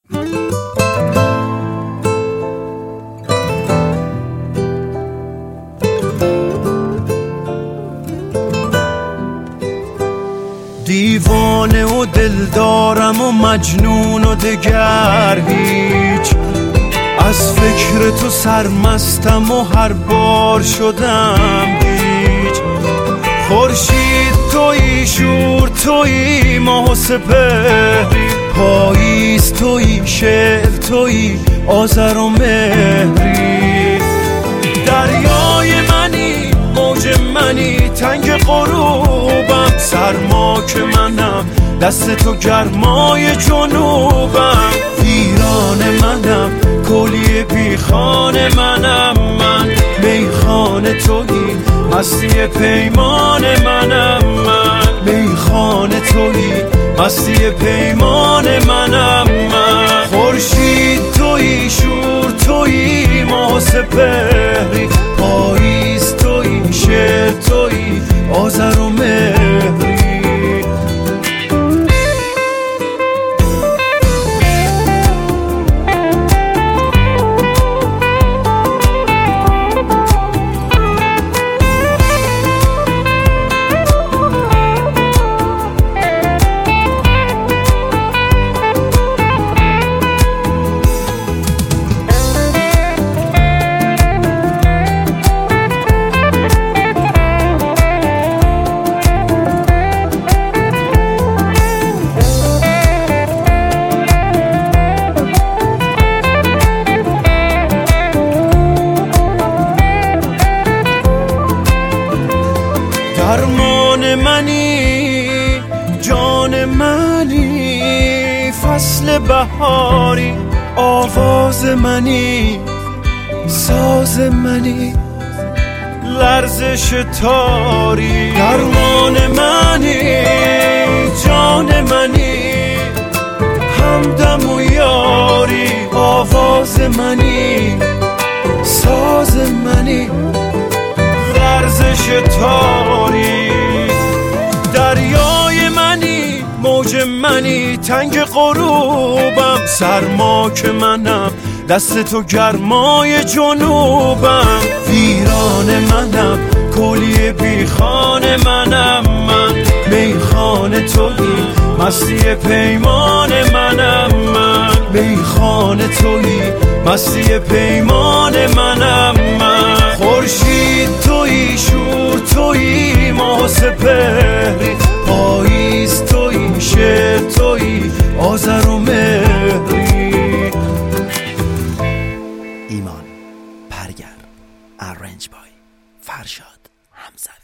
دیوانه و دلدارم و مجنون و دگر هیچ، از فکر تو سرمستم و هر بار شدم گیج. خورشید تویی، شور تویی، ماه و سپهری، پاییز تویی، شعر تویی، آذر و مهری. دریای منی، موج منی، تنگ غروبم، سرما که منم، دست تو گرمای جنوبم. ویران منم، کلی بیخانه منم من، میخانه تویی، مستی پیمان منم من. میخانه تویی، مستی پیمان منم من. خورشید تویی، شور تویی، ماه و سپهری، پاییز تویی، شعر تویی، آذر و مهری. درمان منی، جان منی، فصل بهاری، آواز منی، ساز منی، لرزش تاری. درمان منی، جان منی، همدم و یاری، آواز منی، ساز منی، لرزش تاری. دریای منی، موج منی، تنگ غروبم، سرما که منم، دست تو گرمای جنوبم. ویران منم، کلی بیخانه منم من، میخانه تویی، مستی پیمان منم من. میخانه تویی، مستی پیمان منم من. خورشید تویی، شور تویی، ماه و سپهری، پاییز تویی، شعر تویی، آذر و مهری. ایمان پرگر، ارنج بای فرشاد حمزه.